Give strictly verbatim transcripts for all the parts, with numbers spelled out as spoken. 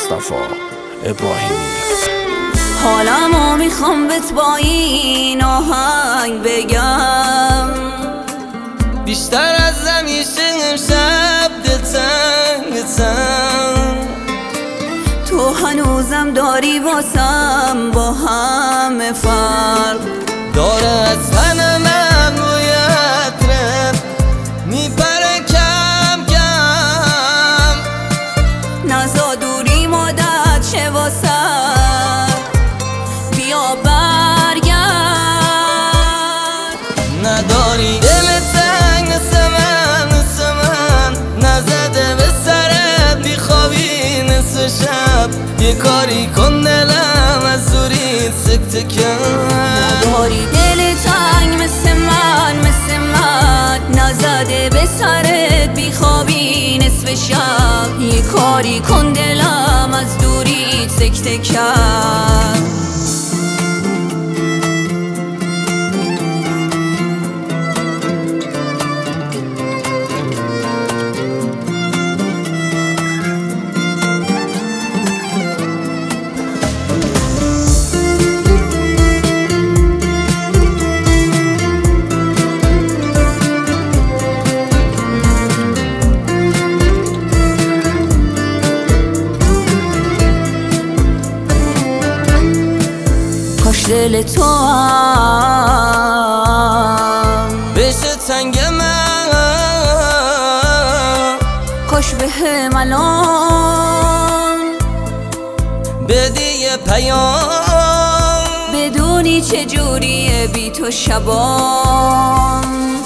مصطفی ابراهیمی. حالمو میخوام بهت با این آهنگ بگم، بیشتر از همیشه امشب دلتنگ دلتنگ. تو هنوزم داری واسم با همه فرق. داره از تن من بوی عطرت میپره کم کم. نزا دوری مدت چه واسم، بیا برگرد. نداری دل تنگ مثل من مثل من، نزده به سرت بیخوابی نصف شب. یه کاری کن دلم از دوری سکته کرد. نداری دل تنگ مثل من مثل من، نزده به سرت بیخوابی نصف شب. یه کاری کن دلم از دوری سکته کرد. دل تو هم بشه تنگ من، کاش به هم الان بدی یه پیام. بدونی چجوریه بی تو شبام.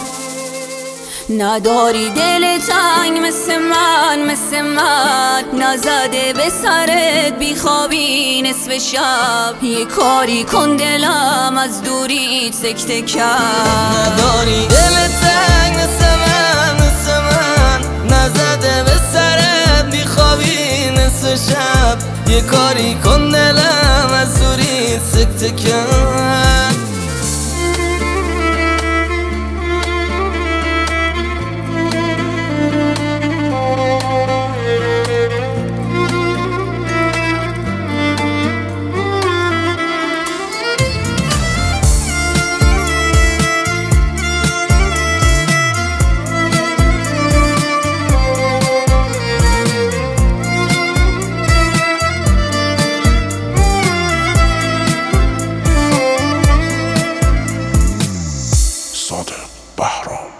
نداری دل تنگ مثل من مثل من، نزده به سرت بیخوابی نصف شب. یه کاری کن دلم از دوری سکته کرد. نداری دل تنگ مثل من مثل من، نزده به سرت بیخوابی نصف شب. یه کاری کن دلم از دوری سکته کرد. صادق بهرام.